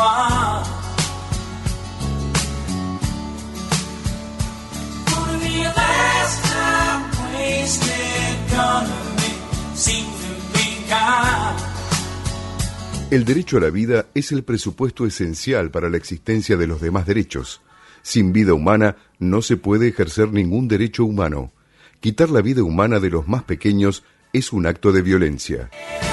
one. Gonna be a last time wasted, gonna be seem to be gone. El derecho a la vida es el presupuesto esencial para la existencia de los demás derechos. Sin vida humana no se puede ejercer ningún derecho humano. Quitar la vida humana de los más pequeños es un acto de violencia.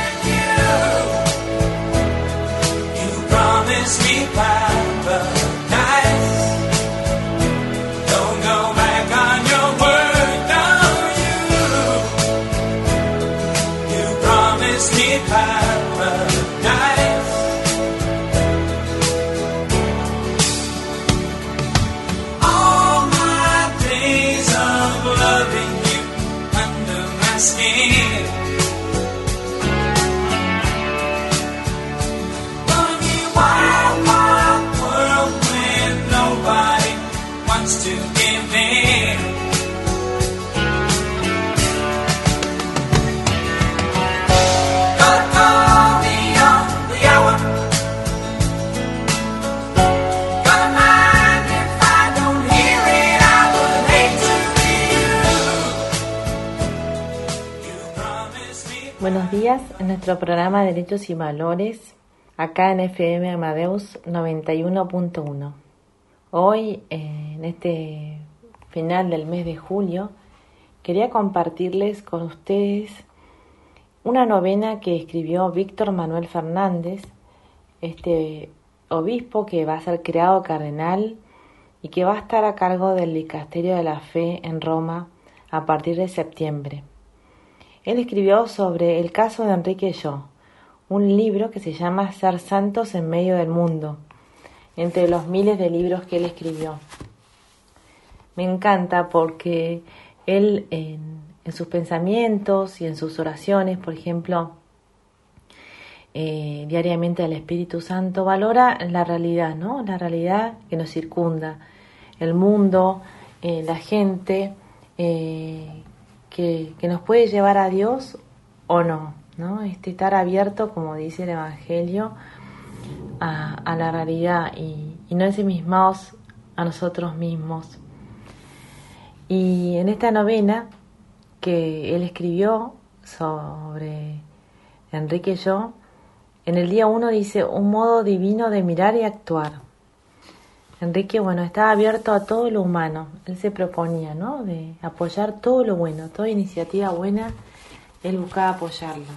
Buenos días, en nuestro programa Derechos y Valores, acá en FM Amadeus 91.1. Hoy, en este final del mes de julio, quería compartirles con ustedes una novena que escribió Víctor Manuel Fernández, este obispo que va a ser creado cardenal y que va a estar a cargo del Dicasterio de la Fe en Roma a partir de septiembre. Él escribió sobre el caso de Enrique Yo, un libro que se llama Ser santos en medio del mundo, entre los miles de libros que él escribió. Me encanta porque él en sus pensamientos y en sus oraciones, por ejemplo, diariamente al Espíritu Santo, valora la realidad, ¿no? La realidad que nos circunda, el mundo, la gente, que nos puede llevar a Dios o no, ¿no? Estar abierto, como dice el Evangelio, a la realidad y no ensimismados a nosotros mismos. Y en esta novena que él escribió sobre Enrique Yo, en el día 1 dice: un modo divino de mirar y actuar. Enrique, estaba abierto a todo lo humano. Él se proponía, ¿no?, de apoyar todo lo bueno, toda iniciativa buena, él buscaba apoyarla.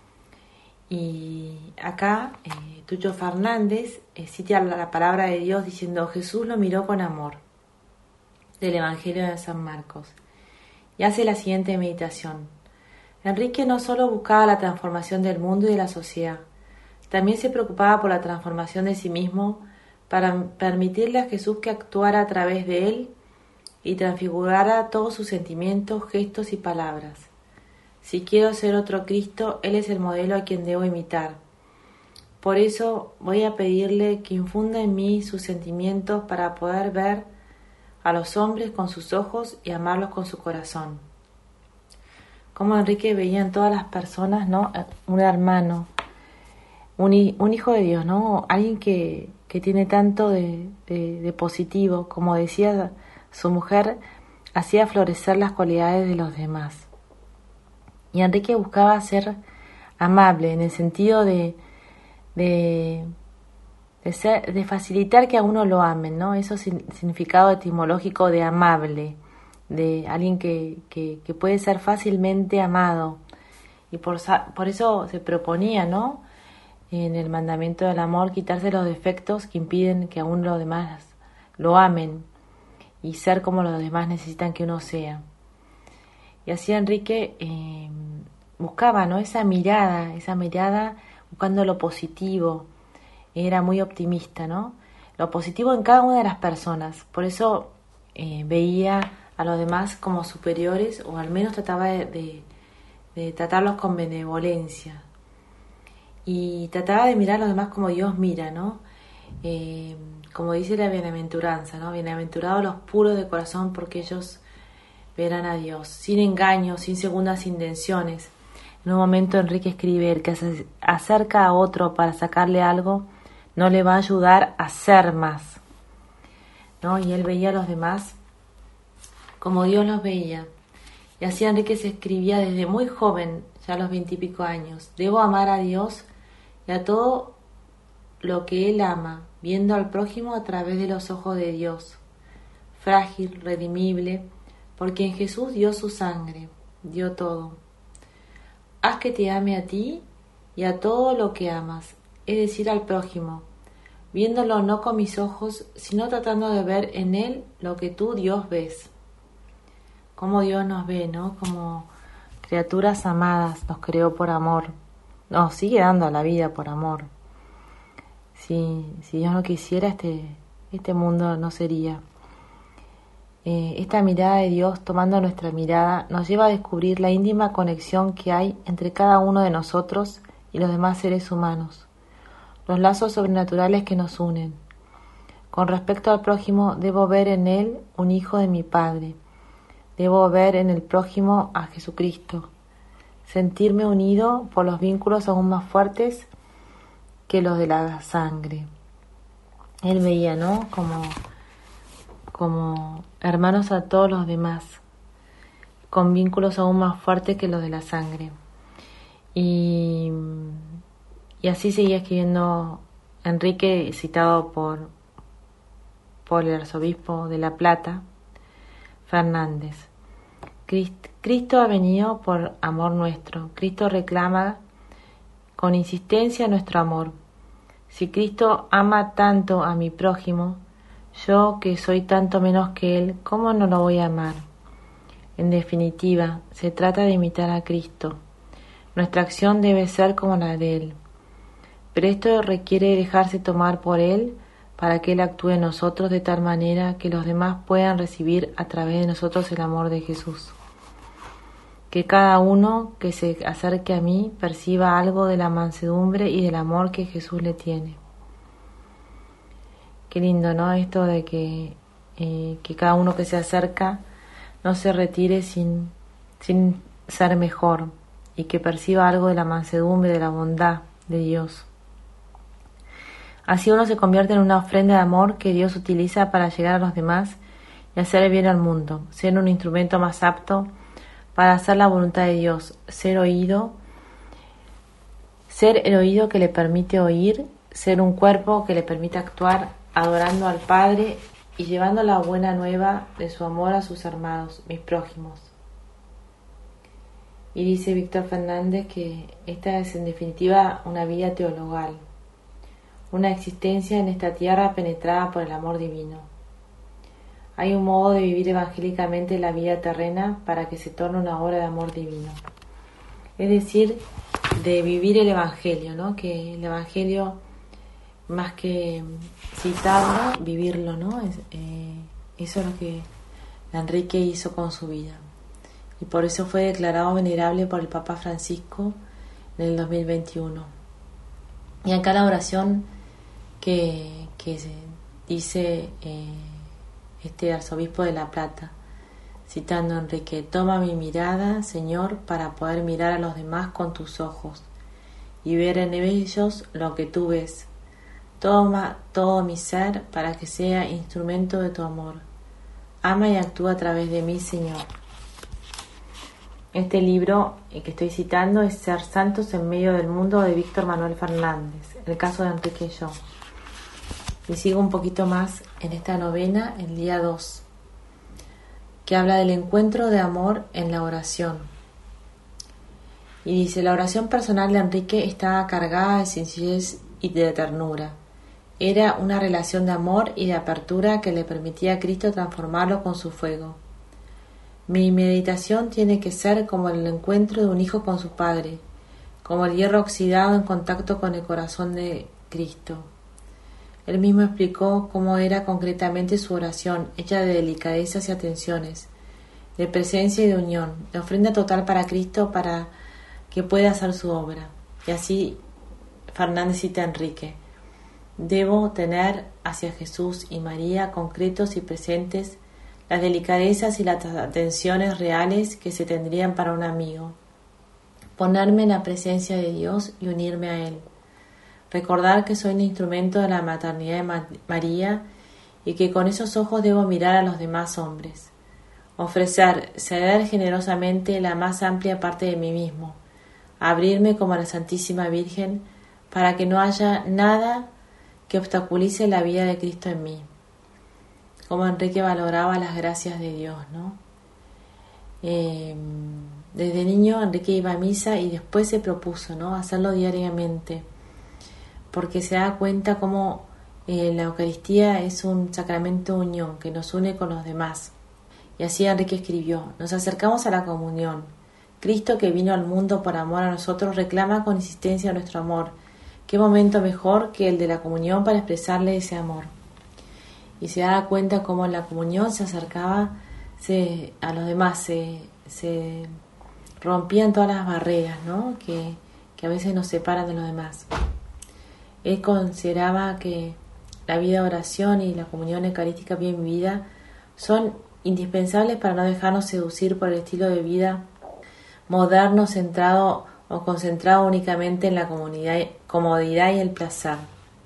Y acá, Tucho Fernández cita la palabra de Dios diciendo: Jesús lo miró con amor, del Evangelio de San Marcos. Y hace la siguiente meditación. Enrique no solo buscaba la transformación del mundo y de la sociedad, también se preocupaba por la transformación de sí mismo, para permitirle a Jesús que actuara a través de él y transfigurara todos sus sentimientos, gestos y palabras. Si quiero ser otro Cristo, Él es el modelo a quien debo imitar. Por eso voy a pedirle que infunda en mí sus sentimientos para poder ver a los hombres con sus ojos y amarlos con su corazón. Como Enrique veía en todas las personas, ¿no?, un hermano, un hijo de Dios, ¿no?, alguien que tiene tanto de positivo. Como decía su mujer, hacía florecer las cualidades de los demás. Y Enrique buscaba ser amable en el sentido de facilitar que a uno lo amen, ¿no? Eso es el significado etimológico de amable, de alguien que puede ser fácilmente amado. Y por eso se proponía, ¿no?, en el mandamiento del amor, quitarse los defectos que impiden que aún los demás lo amen y ser como los demás necesitan que uno sea. Y así Enrique buscaba, ¿no?, esa mirada buscando lo positivo. Era muy optimista, ¿no?, lo positivo en cada una de las personas. Por eso veía a los demás como superiores, o al menos trataba de tratarlos con benevolencia. Y trataba de mirar a los demás como Dios mira, ¿no? Como dice la bienaventuranza, ¿no? Bienaventurados los puros de corazón, porque ellos verán a Dios. Sin engaños, sin segundas intenciones. En un momento Enrique escribe: el que se acerca a otro para sacarle algo, no le va a ayudar a ser más, ¿no? Y él veía a los demás como Dios los veía. Y así Enrique se escribía desde muy joven, ya a los 20 y pico años: debo amar a Dios y a todo lo que Él ama, viendo al prójimo a través de los ojos de Dios, frágil, redimible, porque en Jesús dio su sangre, dio todo. Haz que te ame a ti y a todo lo que amas, es decir, al prójimo, viéndolo no con mis ojos, sino tratando de ver en él lo que tú, Dios, ves. Cómo Dios nos ve, ¿no? Como criaturas amadas, nos creó por amor, nos sigue dando la vida por amor. Si Dios no quisiera, este mundo no sería. Esta mirada de Dios, tomando nuestra mirada, nos lleva a descubrir la íntima conexión que hay entre cada uno de nosotros y los demás seres humanos, los lazos sobrenaturales que nos unen. Con respecto al prójimo, debo ver en él un hijo de mi Padre. Debo ver en el prójimo a Jesucristo, sentirme unido por los vínculos aún más fuertes que los de la sangre. Él veía, ¿no? Como hermanos a todos los demás, con vínculos aún más fuertes que los de la sangre. Y así seguía escribiendo Enrique, citado por el arzobispo de La Plata, Fernández. Cristo ha venido por amor nuestro. Cristo reclama con insistencia nuestro amor. Si Cristo ama tanto a mi prójimo, yo que soy tanto menos que Él, ¿cómo no lo voy a amar? En definitiva, se trata de imitar a Cristo. Nuestra acción debe ser como la de Él. Pero esto requiere dejarse tomar por Él para que Él actúe en nosotros de tal manera que los demás puedan recibir a través de nosotros el amor de Jesús. Que cada uno que se acerque a mí perciba algo de la mansedumbre y del amor que Jesús le tiene. Qué lindo, ¿no? Esto de que cada uno que se acerca no se retire sin ser mejor, y que perciba algo de la mansedumbre, de la bondad de Dios. Así uno se convierte en una ofrenda de amor que Dios utiliza para llegar a los demás y hacer el bien al mundo, ser un instrumento más apto para hacer la voluntad de Dios, ser el oído que le permite oír, ser un cuerpo que le permite actuar adorando al Padre y llevando la buena nueva de su amor a sus hermanos, mis prójimos. Y dice Víctor Fernández que esta es en definitiva una vida teologal, una existencia en esta tierra penetrada por el amor divino. Hay un modo de vivir evangélicamente la vida terrena para que se torne una obra de amor divino. Es decir, de vivir el Evangelio, ¿no? Que el Evangelio, más que citarlo, vivirlo, ¿no? Eso es lo que Enrique hizo con su vida. Y por eso fue declarado venerable por el Papa Francisco en el 2021. Y acá la oración que dice este arzobispo de La Plata, citando a Enrique: toma mi mirada, Señor, para poder mirar a los demás con tus ojos y ver en ellos lo que tú ves. Toma todo mi ser para que sea instrumento de tu amor. Ama y actúa a través de mí, Señor. Este libro que estoy citando es Ser Santos en Medio del Mundo, de Víctor Manuel Fernández, el caso de Enrique y yo. Y sigo un poquito más en esta novena, el día 2, que habla del encuentro de amor en la oración. Y dice: la oración personal de Enrique estaba cargada de sencillez y de ternura. Era una relación de amor y de apertura que le permitía a Cristo transformarlo con su fuego. Mi meditación tiene que ser como el encuentro de un hijo con su padre, como el hierro oxidado en contacto con el corazón de Cristo. Él mismo explicó cómo era concretamente su oración, hecha de delicadezas y atenciones, de presencia y de unión, de ofrenda total para Cristo para que pueda hacer su obra. Y así Fernández cita a Enrique: debo tener hacia Jesús y María concretos y presentes las delicadezas y las atenciones reales que se tendrían para un amigo, ponerme en la presencia de Dios y unirme a Él, recordar que soy un instrumento de la maternidad de María y que con esos ojos debo mirar a los demás hombres. Ofrecer, ceder generosamente la más amplia parte de mí mismo, abrirme como la Santísima Virgen para que no haya nada que obstaculice la vida de Cristo en mí. Como Enrique valoraba las gracias de Dios, ¿no? Desde niño Enrique iba a misa y después se propuso, ¿no?, hacerlo diariamente, porque se da cuenta cómo la Eucaristía es un sacramento de unión que nos une con los demás. Y así Enrique escribió: nos acercamos a la comunión. Cristo, que vino al mundo por amor a nosotros, reclama con insistencia nuestro amor. ¿Qué momento mejor que el de la comunión para expresarle ese amor? Y se da cuenta cómo en la comunión se acercaba a los demás, se rompían todas las barreras, ¿no?, que a veces nos separan de los demás. Él consideraba que la vida de oración y la comunión eucarística bien vivida son indispensables para no dejarnos seducir por el estilo de vida moderno centrado o concentrado únicamente en la comodidad y el placer,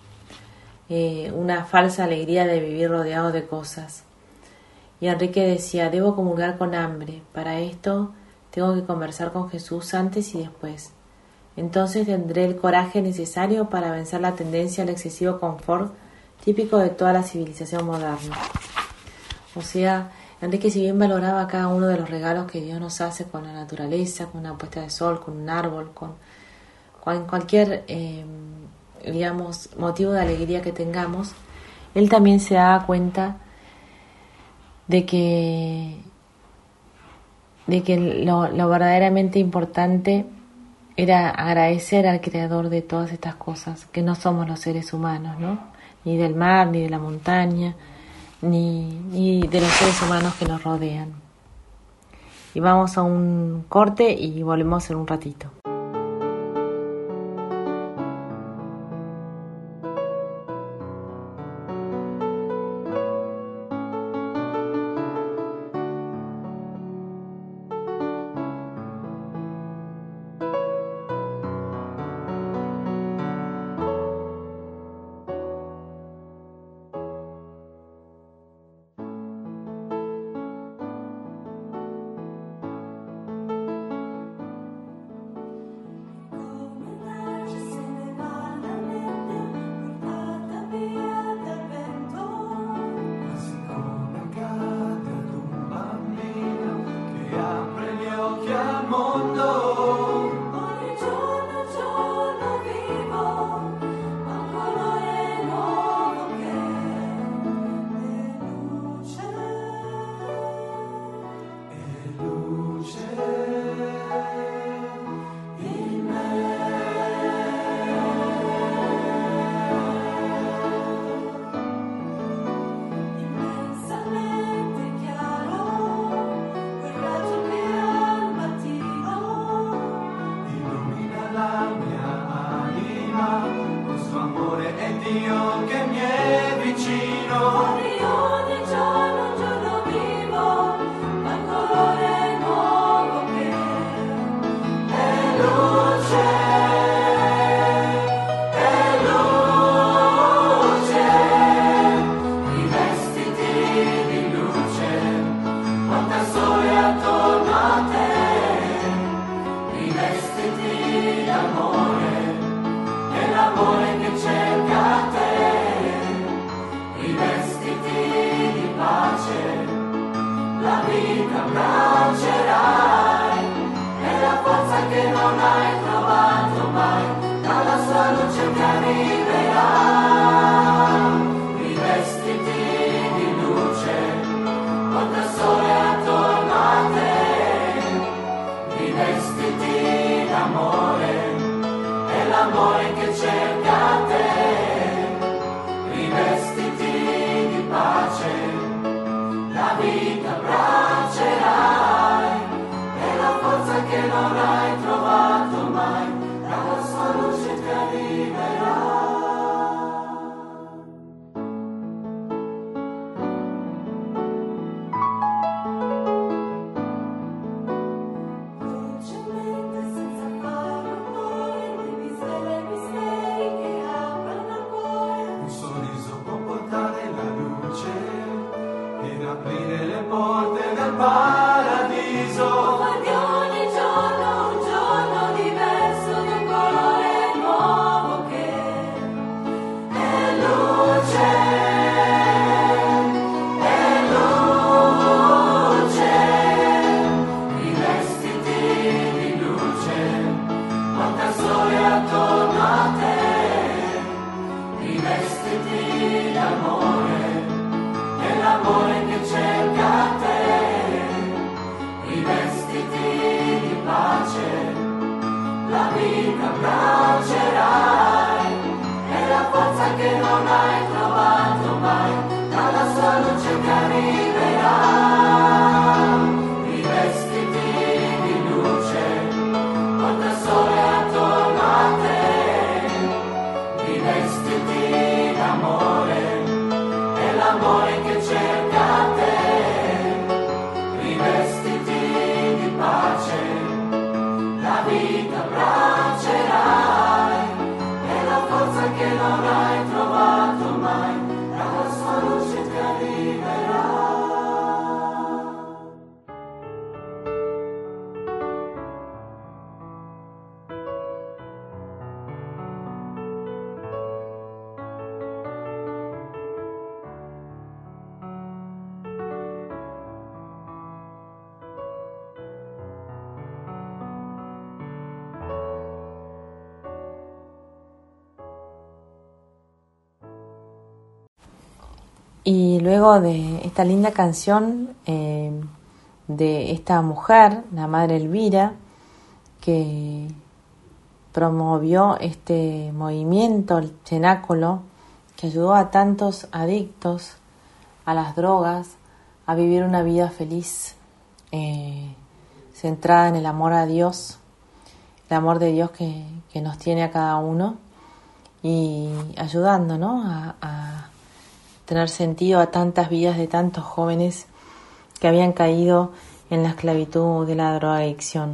una falsa alegría de vivir rodeado de cosas. Y Enrique decía: debo comulgar con hambre, para esto tengo que conversar con Jesús antes y después. Entonces tendré el coraje necesario para vencer la tendencia al excesivo confort típico de toda la civilización moderna. O sea, Enrique, si bien valoraba cada uno de los regalos que Dios nos hace con la naturaleza, con una puesta de sol, con un árbol, con cualquier, motivo de alegría que tengamos, él también se daba cuenta de que lo verdaderamente importante era agradecer al Creador de todas estas cosas, que no somos los seres humanos, ¿no?, ni del mar, ni de la montaña, ni de los seres humanos que nos rodean. Y vamos a un corte y volvemos en un ratito. Che non hai trovato mai. Y luego de esta linda canción de esta mujer, la Madre Elvira, que promovió este movimiento, el cenáculo, que ayudó a tantos adictos a las drogas a vivir una vida feliz, centrada en el amor a Dios, el amor de Dios que nos tiene a cada uno, y ayudando, ¿no?, a tener sentido a tantas vidas de tantos jóvenes que habían caído en la esclavitud de la drogadicción.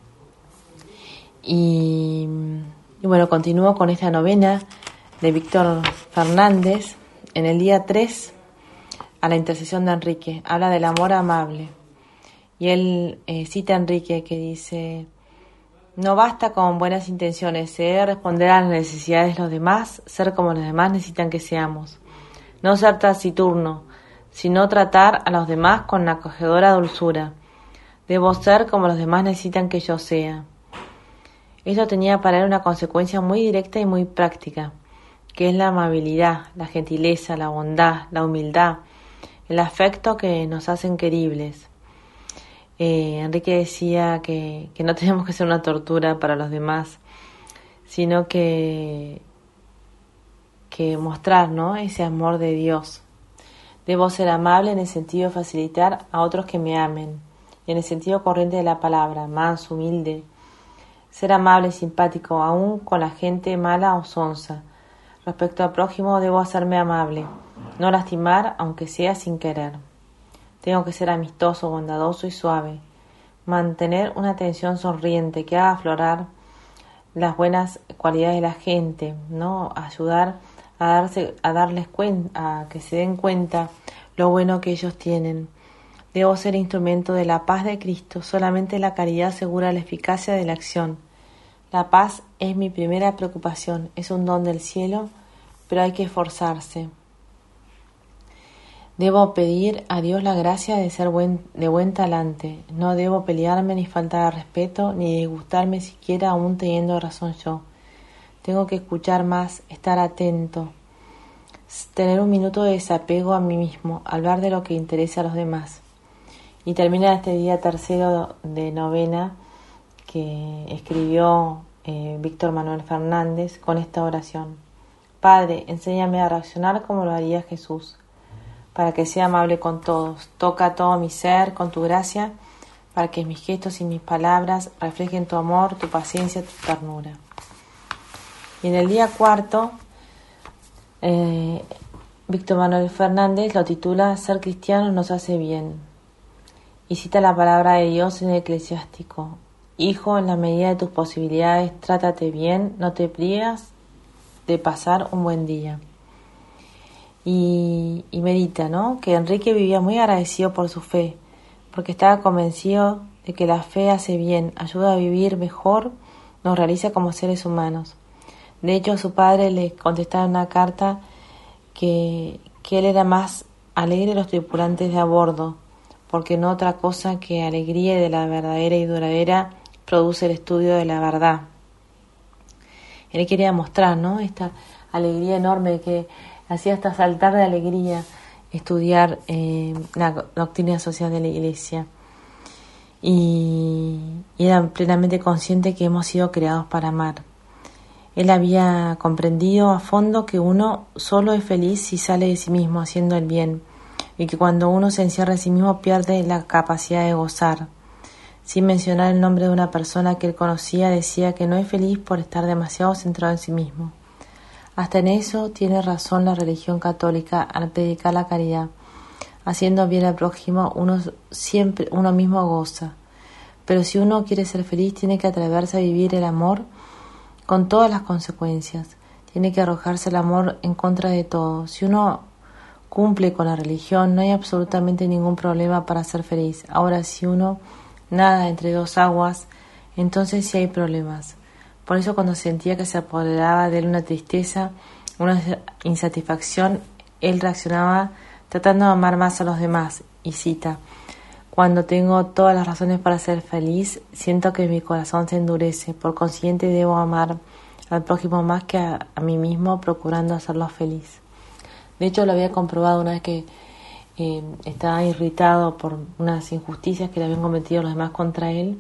Y bueno, continúo con esta novena de Víctor Fernández. En el día 3, a la intercesión de Enrique, habla del amor amable. Y él cita a Enrique, que dice: no basta con buenas intenciones, se debe responder a las necesidades de los demás, ser como los demás necesitan que seamos. No ser taciturno, sino tratar a los demás con acogedora dulzura. Debo ser como los demás necesitan que yo sea. Esto tenía para él una consecuencia muy directa y muy práctica, que es la amabilidad, la gentileza, la bondad, la humildad, el afecto que nos hacen queribles. Enrique decía que no tenemos que ser una tortura para los demás, sino que mostrar, ¿no?, ese amor de Dios. Debo ser amable en el sentido de facilitar a otros que me amen, en el sentido corriente de la palabra, manso, humilde. Ser amable y simpático aún con la gente mala o sonsa. Respecto al prójimo debo hacerme amable, no lastimar aunque sea sin querer. Tengo que ser amistoso, bondadoso y suave. Mantener una atención sonriente que haga aflorar las buenas cualidades de la gente, ¿no? Ayudar a darles cuenta, a que se den cuenta lo bueno que ellos tienen. Debo ser instrumento de la paz de Cristo. Solamente la caridad asegura la eficacia de la acción. La paz es mi primera preocupación. Es un don del cielo, pero hay que esforzarse. Debo pedir a Dios la gracia de ser de buen talante. No debo pelearme ni faltar al respeto, ni disgustarme siquiera aún teniendo razón yo. Tengo que escuchar más, estar atento, tener un minuto de desapego a mí mismo, hablar de lo que interesa a los demás. Y termina este día 3 de novena que escribió Víctor Manuel Fernández con esta oración: Padre, enséñame a reaccionar como lo haría Jesús, para que sea amable con todos. Toca todo mi ser con tu gracia, para que mis gestos y mis palabras reflejen tu amor, tu paciencia, tu ternura. Y en el día 4, Víctor Manuel Fernández lo titula Ser cristiano nos hace bien, y cita la palabra de Dios en el Eclesiástico: Hijo, en la medida de tus posibilidades, trátate bien, no te prives de pasar un buen día. Y medita, ¿no?, que Enrique vivía muy agradecido por su fe, porque estaba convencido de que la fe hace bien, ayuda a vivir mejor, nos realiza como seres humanos. De hecho, su padre le contestaba en una carta que él era más alegre de los tripulantes de a bordo, porque no otra cosa que alegría de la verdadera y duradera produce el estudio de la verdad. Él quería mostrar, ¿no?, esta alegría enorme que hacía hasta saltar de alegría estudiar la doctrina social de la Iglesia. Y era plenamente consciente que hemos sido creados para amar. Él había comprendido a fondo que uno solo es feliz si sale de sí mismo haciendo el bien, y que cuando uno se encierra en sí mismo pierde la capacidad de gozar. Sin mencionar el nombre de una persona que él conocía, decía que no es feliz por estar demasiado centrado en sí mismo. Hasta en eso tiene razón la religión católica al predicar la caridad. Haciendo bien al prójimo, uno mismo goza. Pero si uno quiere ser feliz, tiene que atreverse a vivir el amor con todas las consecuencias. Tiene que arrojarse el amor en contra de todo. Si uno cumple con la religión, no hay absolutamente ningún problema para ser feliz. Ahora, si uno nada entre dos aguas, entonces sí hay problemas. Por eso cuando sentía que se apoderaba de él una tristeza, una insatisfacción, él reaccionaba tratando de amar más a los demás. Y cita: cuando tengo todas las razones para ser feliz, siento que mi corazón se endurece. Por consiguiente, debo amar al prójimo más que a mí mismo, procurando hacerlo feliz. De hecho, lo había comprobado una vez que estaba irritado por unas injusticias que le habían cometido los demás contra él.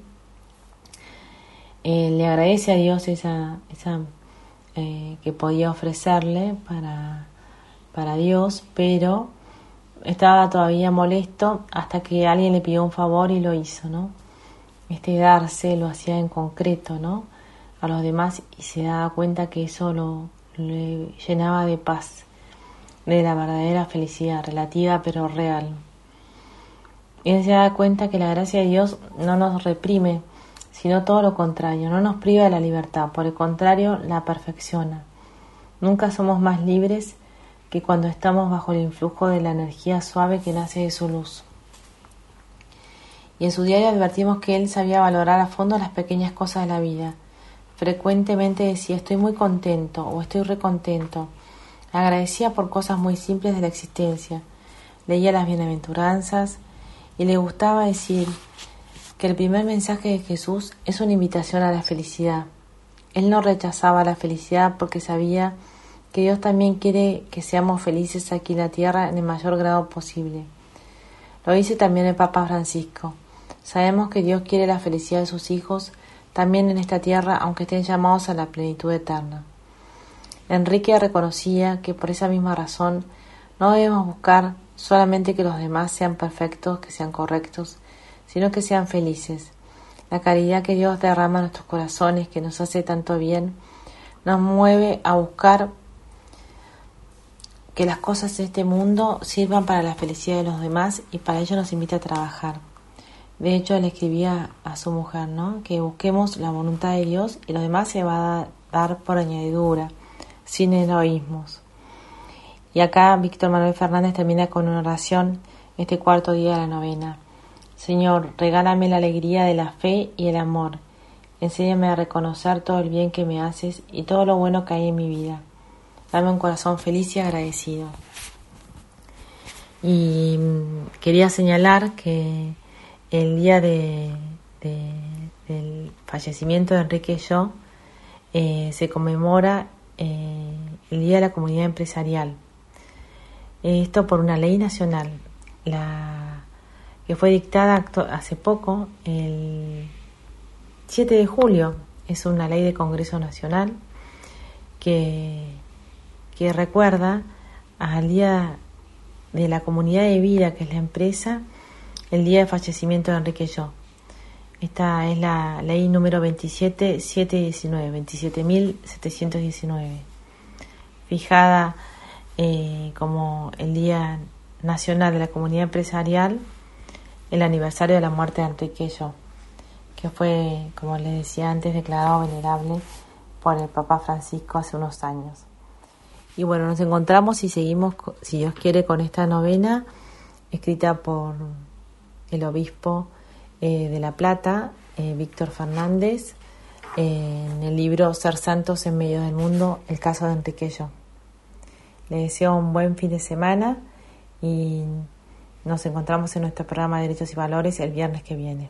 Le agradece a Dios esa que podía ofrecerle para Dios, pero estaba todavía molesto hasta que alguien le pidió un favor y lo hizo, ¿no? Darse lo hacía en concreto, ¿no?, a los demás, y se daba cuenta que eso le llenaba de paz, de la verdadera felicidad, relativa pero real. Y él se da cuenta que la gracia de Dios no nos reprime, sino todo lo contrario, no nos priva de la libertad, por el contrario, la perfecciona. Nunca somos más libres que cuando estamos bajo el influjo de la energía suave que nace de su luz. Y en su diario advertimos que él sabía valorar a fondo las pequeñas cosas de la vida. Frecuentemente decía: estoy muy contento o estoy recontento. Agradecía por cosas muy simples de la existencia. Leía las bienaventuranzas y le gustaba decir que el primer mensaje de Jesús es una invitación a la felicidad. Él no rechazaba la felicidad porque sabía que Dios también quiere que seamos felices aquí en la tierra en el mayor grado posible. Lo dice también el Papa Francisco. Sabemos que Dios quiere la felicidad de sus hijos también en esta tierra, aunque estén llamados a la plenitud eterna. Enrique reconocía que por esa misma razón no debemos buscar solamente que los demás sean perfectos, que sean correctos, sino que sean felices. La caridad que Dios derrama en nuestros corazones, que nos hace tanto bien, nos mueve a buscar que las cosas de este mundo sirvan para la felicidad de los demás, y para ello nos invita a trabajar. De hecho, él escribía a su mujer, ¿no?, que busquemos la voluntad de Dios y lo demás se va a dar por añadidura, sin egoísmos. Y acá Víctor Manuel Fernández termina con una oración, este cuarto día de la novena. Señor, regálame la alegría de la fe y el amor. Enséñame a reconocer todo el bien que me haces y todo lo bueno que hay en mi vida. Dame un corazón feliz y agradecido. Y quería señalar que el día del fallecimiento de Enrique Yo se conmemora el Día de la Comunidad Empresarial. Esto por una ley nacional, que fue dictada hace poco, el 7 de julio. Es una ley de Congreso Nacional que recuerda al Día de la Comunidad de Vida, que es la empresa, el día de fallecimiento de Enrique Yo. Esta es la ley número 27.719, fijada como el Día Nacional de la Comunidad Empresarial, el aniversario de la muerte de Enrique Yo, que fue, como les decía antes, declarado venerable por el Papa Francisco hace unos años. Y bueno, nos encontramos y seguimos, si Dios quiere, con esta novena escrita por el obispo de La Plata, Víctor Fernández, en el libro Ser Santos en Medio del Mundo, el caso de Enrique Yo. Les deseo un buen fin de semana y nos encontramos en nuestro programa de Derechos y Valores el viernes que viene.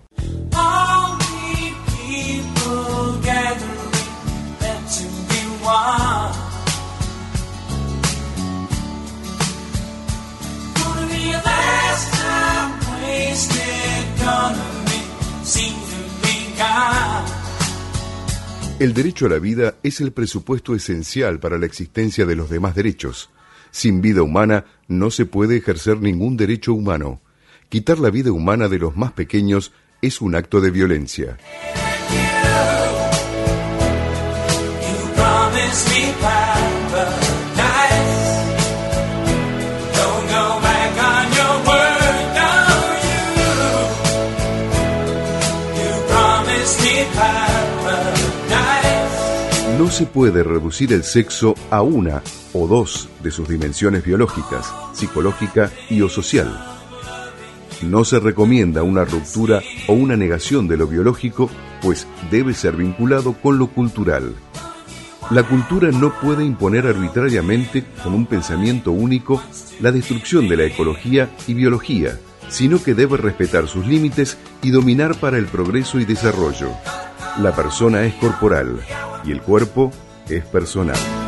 El derecho a la vida es el presupuesto esencial para la existencia de los demás derechos. Sin vida humana no se puede ejercer ningún derecho humano. Quitar la vida humana de los más pequeños es un acto de violencia. No se puede reducir el sexo a una o dos de sus dimensiones biológicas, psicológica y o social. No se recomienda una ruptura o una negación de lo biológico, pues debe ser vinculado con lo cultural. La cultura no puede imponer arbitrariamente, con un pensamiento único, la destrucción de la ecología y biología, sino que debe respetar sus límites y dominar para el progreso y desarrollo. La persona es corporal y el cuerpo es personal.